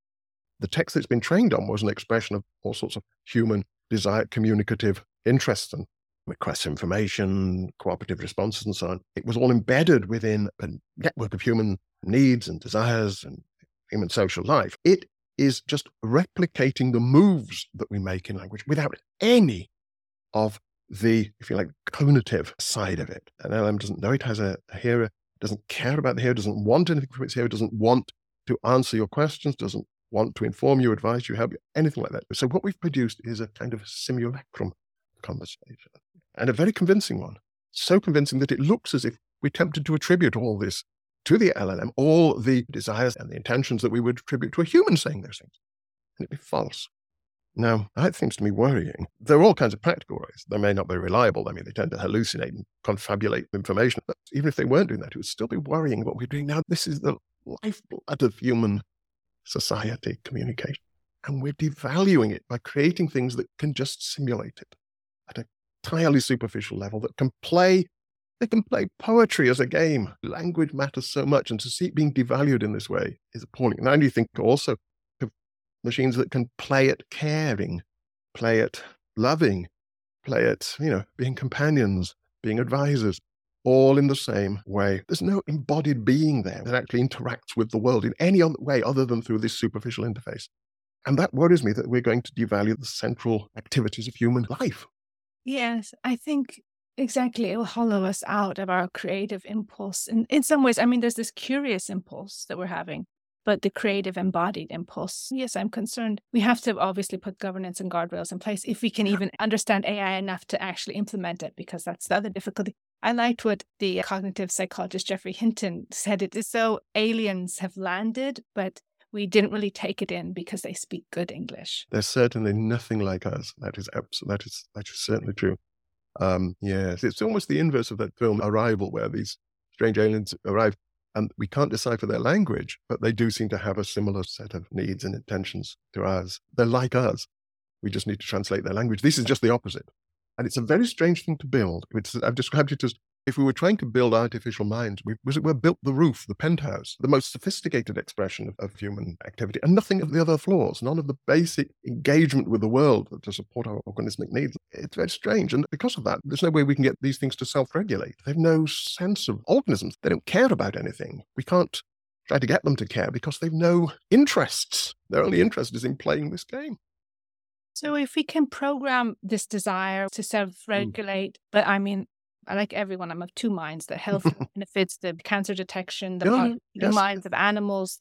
The text that's been trained on was an expression of all sorts of human desired communicative interests and requests for information, cooperative responses, and so on. It was all embedded within a network of human needs and desires and human social life. It is just replicating the moves that we make in language without any of the, if you like, cognitive side of it. An LLM doesn't know it has a hearer, doesn't care about the hearer, doesn't want anything from its hearer, doesn't want to answer your questions, doesn't want to inform you, advise you, help you, anything like that. So what we've produced is a kind of simulacrum conversation, and a very convincing one. So convincing that it looks as if we attempted to attribute all this to the LLM, all the desires and the intentions that we would attribute to a human saying those things. And it'd be false. Now, that seems to me worrying. There are all kinds of practical worries. They may not be reliable. I mean, they tend to hallucinate and confabulate information. But even if they weren't doing that, it would still be worrying what we're doing now. This is the lifeblood of human society, communication. And we're devaluing it by creating things that can just simulate it at a entirely superficial level, that can play, they can play poetry as a game. Language matters so much, and to see it being devalued in this way is appalling. Now, you think also of machines that can play at caring, play at loving, play at, being companions, being advisors, all in the same way. There's no embodied being there that actually interacts with the world in any other way other than through this superficial interface. And that worries me, that we're going to devalue the central activities of human life. Yes, I think exactly. It will hollow us out of our creative impulse. And in some ways, I mean, there's this curious impulse that we're having, but the creative embodied impulse. Yes, I'm concerned. We have to obviously put governance and guardrails in place if we can even understand AI enough to actually implement it, because that's the other difficulty. I liked what the cognitive psychologist Geoffrey Hinton said. It is so aliens have landed, but we didn't really take it in because they speak good English. They're certainly nothing like us. That is certainly true. Yes, it's almost the inverse of that film Arrival, where these strange aliens arrive and we can't decipher their language, but they do seem to have a similar set of needs and intentions to ours. They're like us. We just need to translate their language. This is just the opposite. And it's a very strange thing to build. I've described it as if we were trying to build artificial minds, we built the roof, the penthouse, the most sophisticated expression of human activity, and nothing of the other flaws, none of the basic engagement with the world to support our organismic needs. It's very strange. And because of that, there's no way we can get these things to self-regulate. They have no sense of organisms. They don't care about anything. We can't try to get them to care because they've no interests. Their only interest is in playing this game. So if we can program this desire to self-regulate, but I mean, like everyone, I'm of two minds: the health benefits, the cancer detection, the minds of animals,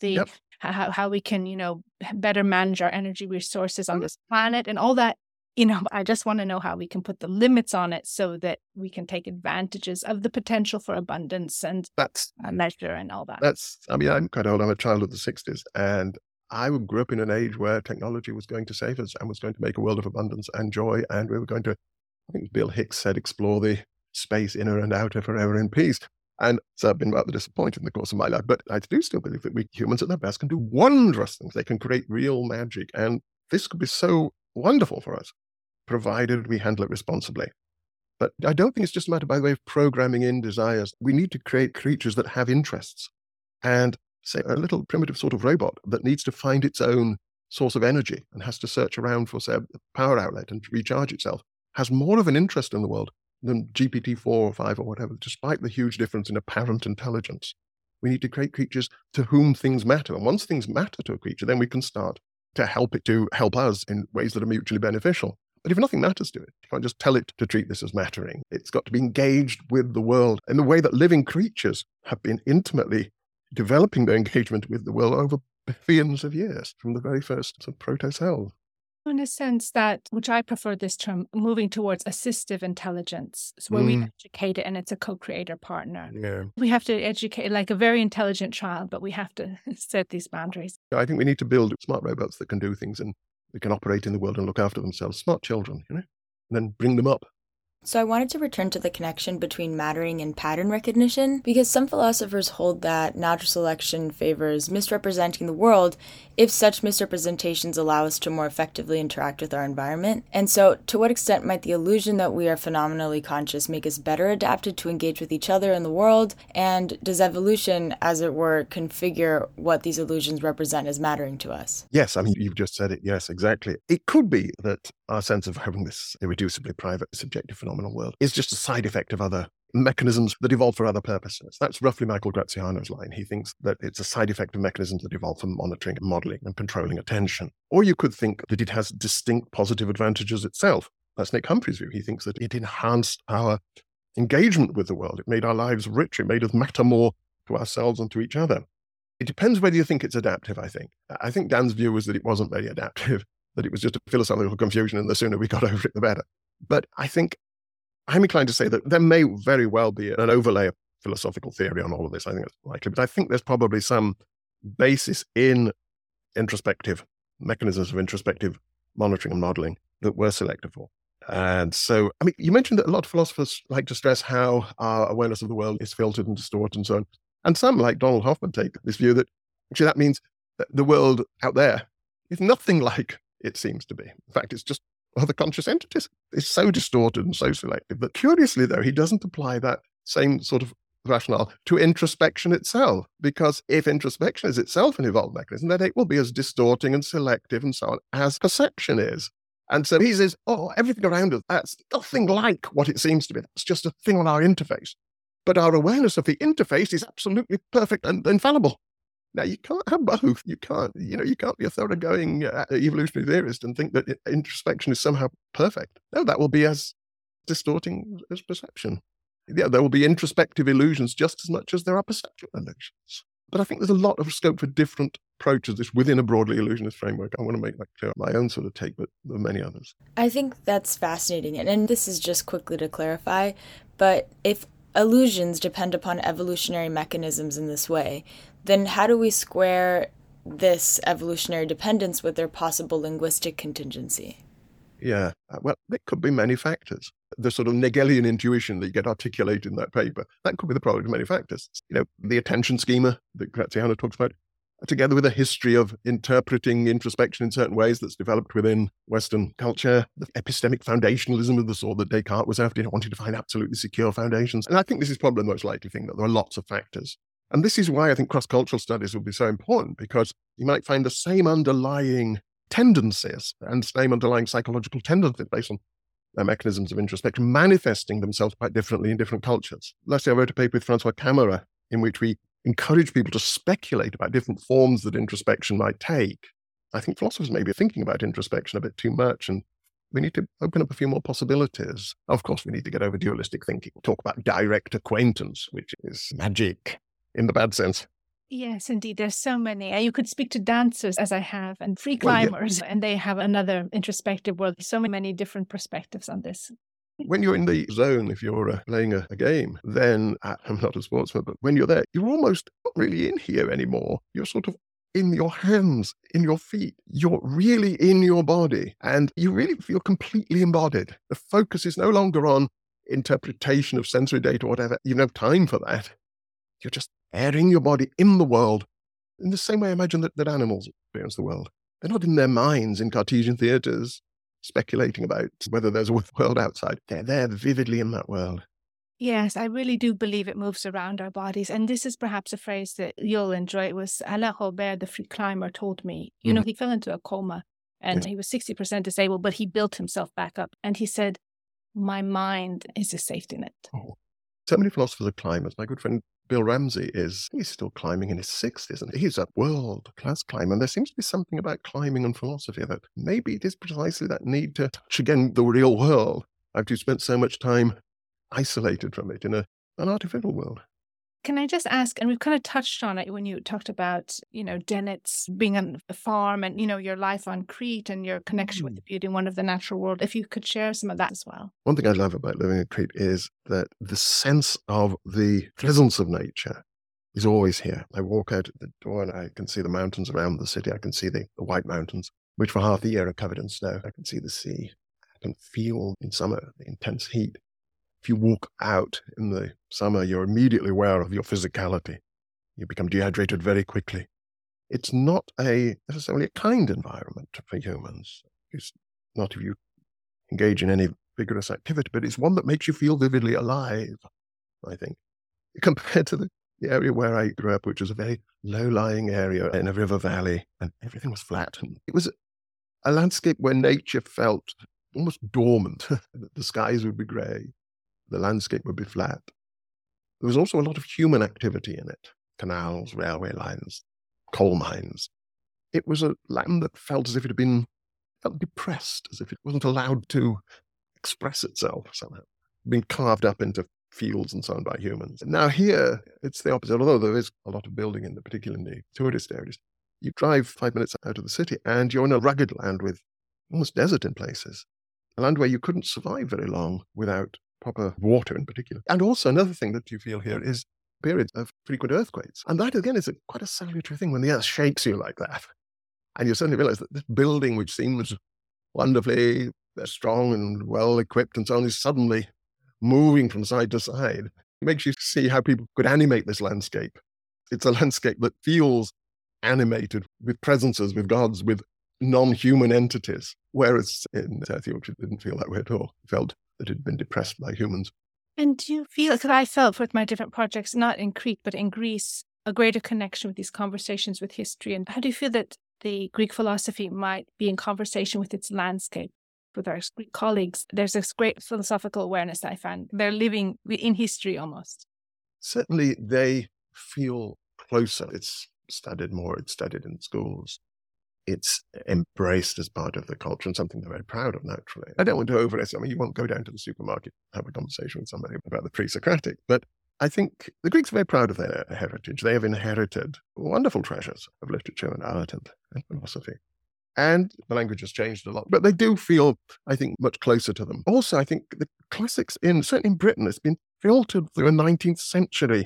how we can, better manage our energy resources on this planet and all that. I just want to know how we can put the limits on it so that we can take advantages of the potential for abundance and leisure and all that. I'm quite old. I'm a child of the 60s, and I grew up in an age where technology was going to save us and was going to make a world of abundance and joy, and we were going to, I think Bill Hicks said, explore the space inner and outer forever in peace. And so I've been rather disappointed in the course of my life, but I do still believe that we humans at their best can do wondrous things. They can create real magic, and this could be so wonderful for us, provided we handle it responsibly. But I don't think it's just a matter, by the way, of programming in desires. We need to create creatures that have interests. And say a little primitive sort of robot that needs to find its own source of energy and has to search around for, say, a power outlet and recharge itself, has more of an interest in the world than GPT-4 or 5 or whatever, despite the huge difference in apparent intelligence. We need to create creatures to whom things matter. And once things matter to a creature, then we can start to help it to help us in ways that are mutually beneficial. But if nothing matters to it, you can't just tell it to treat this as mattering. It's got to be engaged with the world in the way that living creatures have been intimately developing their engagement with the world over billions of years, from the very first proto-cells. In a sense that, which I prefer this term, moving towards assistive intelligence, so where we educate it and it's a co-creator partner. Yeah. We have to educate like a very intelligent child, but we have to set these boundaries. I think we need to build smart robots that can do things and they can operate in the world and look after themselves. Smart children, and then bring them up. So I wanted to return to the connection between mattering and pattern recognition, because some philosophers hold that natural selection favors misrepresenting the world if such misrepresentations allow us to more effectively interact with our environment. And so, to what extent might the illusion that we are phenomenally conscious make us better adapted to engage with each other in the world? And does evolution, as it were, configure what these illusions represent as mattering to us? Yes, I mean, you've just said it. Yes, exactly. It could be that our sense of having this irreducibly private, subjective phenomenal world is just a side effect of other mechanisms that evolved for other purposes. That's roughly Michael Graziano's line. He thinks that it's a side effect of mechanisms that evolved for monitoring and modeling and controlling attention. Or you could think that it has distinct positive advantages itself. That's Nick Humphrey's view. He thinks that it enhanced our engagement with the world. It made our lives richer. It made us matter more to ourselves and to each other. It depends whether you think it's adaptive, I think. I think Dan's view was that it wasn't very adaptive, that it was just a philosophical confusion, and the sooner we got over it, the better. But I think I'm inclined to say that there may very well be an overlay of philosophical theory on all of this. I think that's likely. But I think there's probably some basis in introspective mechanisms of introspective monitoring and modeling that we're selected for. And so, I mean, you mentioned that a lot of philosophers like to stress how our awareness of the world is filtered and distorted and so on. And some, like Donald Hoffman, take this view that actually that means that the world out there is nothing like it seems to be. In fact, it's just other conscious entities. It's so distorted and so selective. But curiously, though, he doesn't apply that same sort of rationale to introspection itself, because if introspection is itself an evolved mechanism, then it will be as distorting and selective and so on as perception is. And so he says, everything around us, that's nothing like what it seems to be. That's just a thing on our interface. But our awareness of the interface is absolutely perfect and infallible. Now, you can't have both. You can't be a thoroughgoing evolutionary theorist and think that introspection is somehow perfect. No, that will be as distorting as perception. Yeah, there will be introspective illusions just as much as there are perceptual illusions. But I think there's a lot of scope for different approaches this within a broadly illusionist framework. I want to make that clear. My own sort of take, but there are many others. I think that's fascinating. And this is just quickly to clarify, but if illusions depend upon evolutionary mechanisms in this way, then how do we square this evolutionary dependence with their possible linguistic contingency? Yeah, well, there could be many factors. The sort of Hegelian intuition that you get articulated in that paper, that could be the product of many factors. The attention schema that Graziano talks about, together with a history of interpreting introspection in certain ways that's developed within Western culture, the epistemic foundationalism of the sort that Descartes was after, wanting to find absolutely secure foundations. And I think this is probably the most likely thing, that there are lots of factors. And this is why I think cross-cultural studies would be so important, because you might find the same underlying tendencies and same underlying psychological tendencies based on mechanisms of introspection manifesting themselves quite differently in different cultures. Last year I wrote a paper with Francois Camara in which we encourage people to speculate about different forms that introspection might take. I think philosophers may be thinking about introspection a bit too much, and we need to open up a few more possibilities. Of course, we need to get over dualistic thinking. Talk about direct acquaintance, which is magic in the bad sense. Yes, indeed. There's so many. You could speak to dancers, as I have, and free climbers, and they have another introspective world. So many different perspectives on this. When you're in the zone, if you're playing a game, then I'm not a sportsman, but when you're there, you're almost not really in here anymore. You're sort of in your hands, in your feet. You're really in your body, and you really feel completely embodied. The focus is no longer on interpretation of sensory data or whatever. You don't have time for that. You're just airing your body in the world in the same way I imagine that animals experience the world. They're not in their minds in Cartesian theatres speculating about whether there's a world outside. They're there vividly in that world. Yes, I really do believe it moves around our bodies. And this is perhaps a phrase that you'll enjoy. It was Alain Robert, the free climber, told me. He fell into a coma and he was 60% disabled, but he built himself back up. And he said, my mind is a safety net. Oh. So many philosophers are climbers. My good friend Bill Ramsey he's still climbing in his 60s, and he's a world-class climber. And there seems to be something about climbing and philosophy that maybe it is precisely that need to touch again the real world after you've spent so much time isolated from it in an artificial world. Can I just ask, and we've kind of touched on it when you talked about, Dennett's being on a farm and, your life on Crete and your connection with the beauty and wonder of the natural world, if you could share some of that as well. One thing I love about living in Crete is that the sense of the presence of nature is always here. I walk out at the door and I can see the mountains around the city. I can see the White Mountains, which for half the year are covered in snow. I can see the sea. I can feel in summer the intense heat. If you walk out in the summer, you're immediately aware of your physicality. You become dehydrated very quickly. It's not necessarily a kind environment for humans. It's not if you engage in any vigorous activity, but it's one that makes you feel vividly alive, I think. Compared to the area where I grew up, which was a very low-lying area in a river valley, and everything was flat. And it was a landscape where nature felt almost dormant. The skies would be grey. The landscape would be flat. There was also a lot of human activity in it. Canals, railway lines, coal mines. It was a land that felt as if it had been depressed, as if it wasn't allowed to express itself somehow, being carved up into fields and so on by humans. Now here, it's the opposite, although there is a lot of building in particularly in the tourist areas. You drive 5 minutes out of the city and you're in a rugged land with almost desert in places, a land where you couldn't survive very long without proper water in particular. And also another thing that you feel here is periods of frequent earthquakes. And that, again, is quite a salutary thing when the earth shakes you like that. And you suddenly realize that this building, which seems wonderfully strong and well-equipped and so on, is suddenly moving from side to side. It makes you see how people could animate this landscape. It's a landscape that feels animated with presences, with gods, with non-human entities, whereas in South Yorkshire it didn't feel that way at all. It felt that it had been depressed by humans. And do you feel, because I felt with my different projects, not in Crete, but in Greece, a greater connection with these conversations with history? And how do you feel that the Greek philosophy might be in conversation with its landscape? With our Greek colleagues, there's this great philosophical awareness I find. They're living in history almost. Certainly they feel closer. It's studied more, it's studied in schools. It's embraced as part of the culture and something they're very proud of, naturally. I don't want to overestimate. I mean, you won't go down to the supermarket and have a conversation with somebody about the pre-Socratic, but I think the Greeks are very proud of their heritage. They have inherited wonderful treasures of literature and art and philosophy. And the language has changed a lot, but they do feel, I think, much closer to them. Also, I think the classics, certainly in Britain, it's been filtered through a 19th century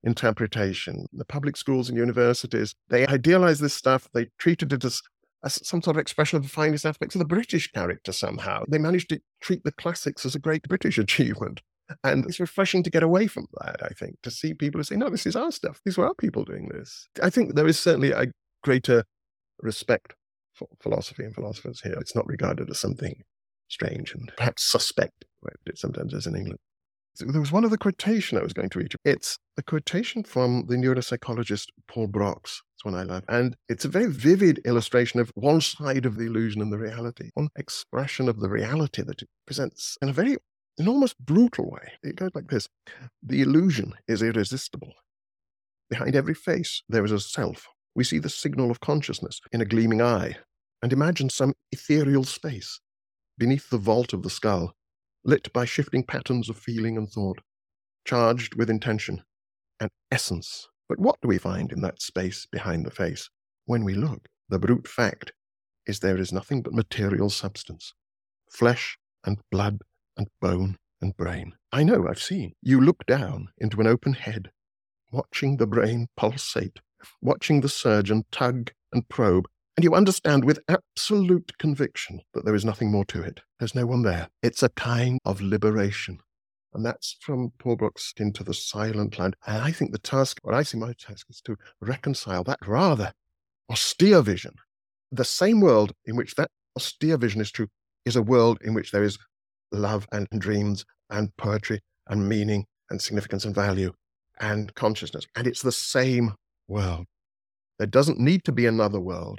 interpretation. The public schools and universities, they idealize this stuff. They treated it as some sort of expression of the finest aspects of the British character somehow. They managed to treat the classics as a great British achievement. And it's refreshing to get away from that, I think, to see people who say, no, this is our stuff. These were our people doing this. I think there is certainly a greater respect for philosophy and philosophers here. It's not regarded as something strange and perhaps suspect, where it sometimes is in England. So there was one other quotation I was going to read. It's a quotation from the neuropsychologist Paul Broks. It's one I love. And it's a very vivid illustration of one side of the illusion and the reality, one expression of the reality that it presents in a very, an almost brutal way. It goes like this. The illusion is irresistible. Behind every face, there is a self. We see the signal of consciousness in a gleaming eye and imagine some ethereal space beneath the vault of the skull, lit by shifting patterns of feeling and thought, charged with intention and essence. But what do we find in that space behind the face? When we look, the brute fact is there is nothing but material substance, flesh and blood and bone and brain. I know, I've seen. You look down into an open head, watching the brain pulsate, watching the surgeon tug and probe, and you understand with absolute conviction that there is nothing more to it. There's no one there. It's a kind of liberation. And that's from Paul Broks' Into the Silent Land. And I think the task, what I see my task, is to reconcile that rather austere vision. The same world in which that austere vision is true is a world in which there is love and dreams and poetry and meaning and significance and value and consciousness. And it's the same world. There doesn't need to be another world.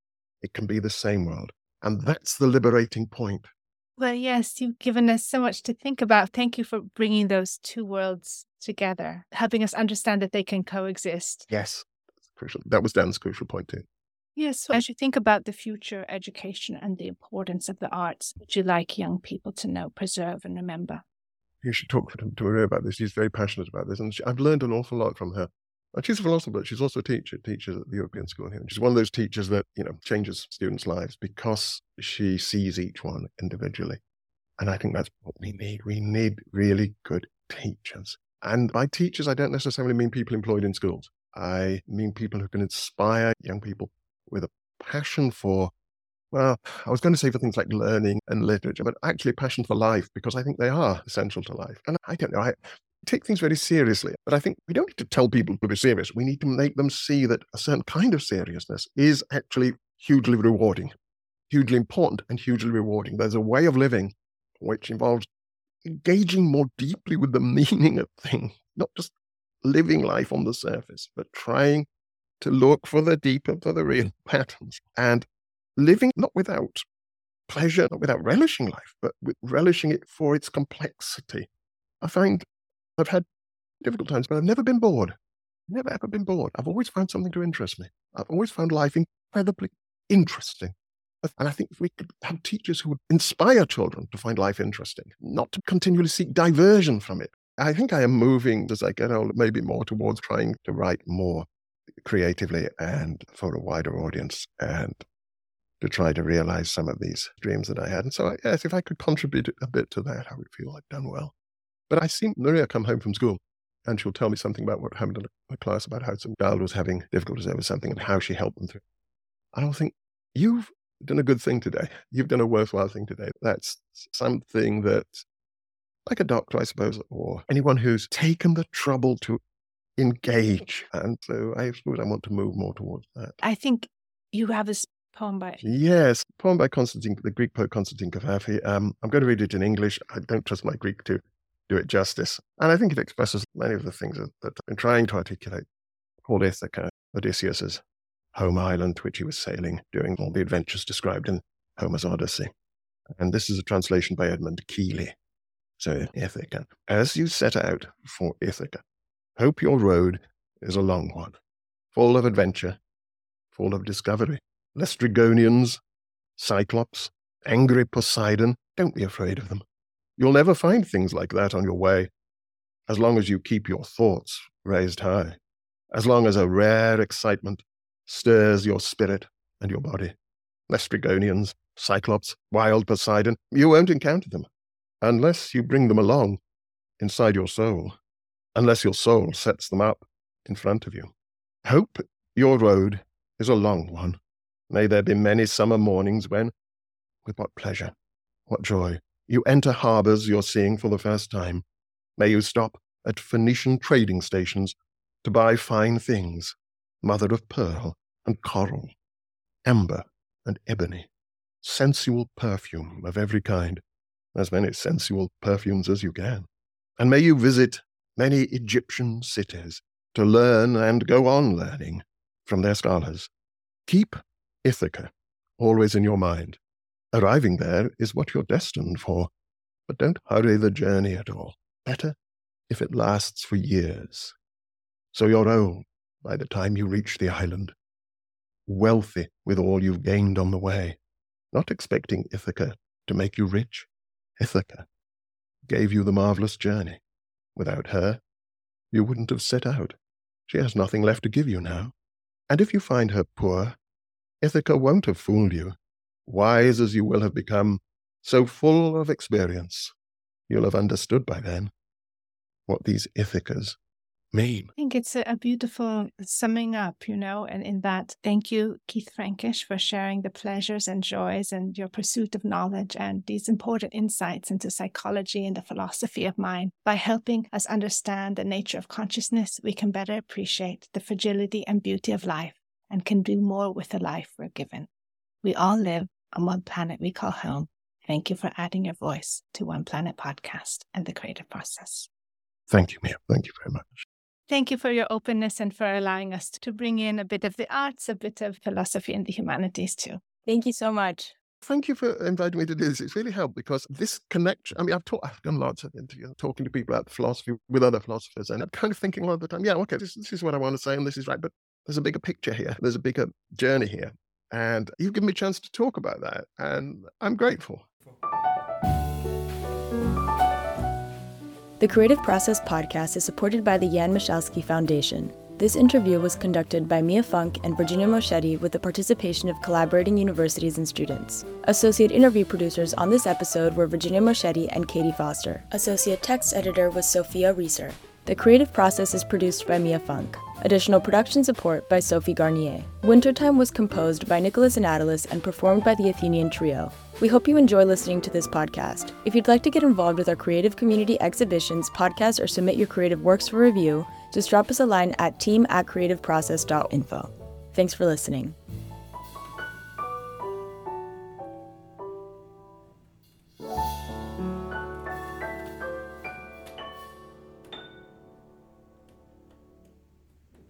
It can be the same world. And that's the liberating point. Well, yes, you've given us so much to think about. Thank you for bringing those two worlds together, helping us understand that they can coexist. Yes, that's crucial. That was Dan's crucial point too. Yes, so as you think about the future education and the importance of the arts, would you like young people to know, preserve and remember? You should talk to Maria about this. She's very passionate about this. And I've learned an awful lot from her. And she's a philosopher, but she's also a teacher, teaches at the European School here. She's one of those teachers that, changes students' lives because she sees each one individually. And I think that's what we need. We need really good teachers. And by teachers, I don't necessarily mean people employed in schools. I mean people who can inspire young people with a passion for, well, I was going to say for things like learning and literature, but actually a passion for life, because I think they are essential to life. And I don't know, I take things very seriously, but I think we don't need to tell people to be serious. We need to make them see that a certain kind of seriousness is actually hugely rewarding, hugely important and hugely rewarding. There's a way of living which involves engaging more deeply with the meaning of things, not just living life on the surface, but trying to look for the deeper, for the real patterns, and living not without pleasure, not without relishing life, but with relishing it for its complexity. I find I've had difficult times, but I've never been bored. Never ever been bored. I've always found something to interest me. I've always found life incredibly interesting. And I think if we could have teachers who would inspire children to find life interesting, not to continually seek diversion from it. I think I am moving, as I get older, maybe more towards trying to write more creatively and for a wider audience, and to try to realize some of these dreams that I had. And so, yes, if I could contribute a bit to that, I would feel I've done well. But I see Maria come home from school, and she'll tell me something about what happened in a class, about how some child was having difficulties over something and how she helped them through. And I'll think, you've done a good thing today. You've done a worthwhile thing today. That's something that, like a doctor, I suppose, or anyone who's taken the trouble to engage. And so I suppose I want to move more towards that. I think you have this poem by... Yes, poem by Constantine, the Greek poet Constantine Cavafy. I'm going to read it in English. I don't trust my Greek to do it justice. And I think it expresses many of the things that I've been trying to articulate. Called Ithaca, Odysseus's home island, which he was sailing during all the adventures described in Homer's Odyssey. And this is a translation by Edmund Keeley. So, Ithaca. As you set out for Ithaca, hope your road is a long one, full of adventure, full of discovery. Laestrygonians, Cyclops, angry Poseidon, don't be afraid of them. You'll never find things like that on your way, as long as you keep your thoughts raised high, as long as a rare excitement stirs your spirit and your body. Laestrygonians, Cyclops, wild Poseidon, you won't encounter them, unless you bring them along inside your soul, unless your soul sets them up in front of you. Hope your road is a long one. May there be many summer mornings when, with what pleasure, what joy, you enter harbours you're seeing for the first time. May you stop at Phoenician trading stations to buy fine things, mother of pearl and coral, amber and ebony, sensual perfume of every kind, as many sensual perfumes as you can. And may you visit many Egyptian cities to learn and go on learning from their scholars. Keep Ithaca always in your mind. Arriving there is what you're destined for, but don't hurry the journey at all. Better if it lasts for years. So you're old by the time you reach the island, wealthy with all you've gained on the way, not expecting Ithaca to make you rich. Ithaca gave you the marvelous journey. Without her, you wouldn't have set out. She has nothing left to give you now. And if you find her poor, Ithaca won't have fooled you. Wise as you will have become, so full of experience, you'll have understood by then what these Ithacas mean. I think it's a beautiful summing up, and in that, thank you, Keith Frankish, for sharing the pleasures and joys and your pursuit of knowledge and these important insights into psychology and the philosophy of mind. By helping us understand the nature of consciousness, we can better appreciate the fragility and beauty of life and can do more with the life we're given. We all live on one planet we call home. Thank you for adding your voice to One Planet Podcast and the creative process. Thank you, Mia. Thank you very much. Thank you for your openness and for allowing us to bring in a bit of the arts, a bit of philosophy and the humanities too. Thank you so much. Thank you for inviting me to do this. It's really helped because this connection, I've done lots of interviews, talking to people about philosophy with other philosophers, and I'm kind of thinking all the time, okay, this is what I want to say and this is right, but there's a bigger picture here. There's a bigger journey here. And you've given me a chance to talk about that, and I'm grateful. The Creative Process podcast is supported by the Jan Michalski Foundation. This interview was conducted by Mia Funk and Virginia Moschetti with the participation of collaborating universities and students. Associate interview producers on this episode were Virginia Moschetti and Katie Foster. Associate text editor was Sophia Reeser. The Creative Process is produced by Mia Funk. Additional production support by Sophie Garnier. Wintertime was composed by Nicholas Anatolis and performed by the Athenian Trio. We hope you enjoy listening to this podcast. If you'd like to get involved with our creative community exhibitions, podcasts, or submit your creative works for review, just drop us a line at team@creativeprocess.info. Thanks for listening.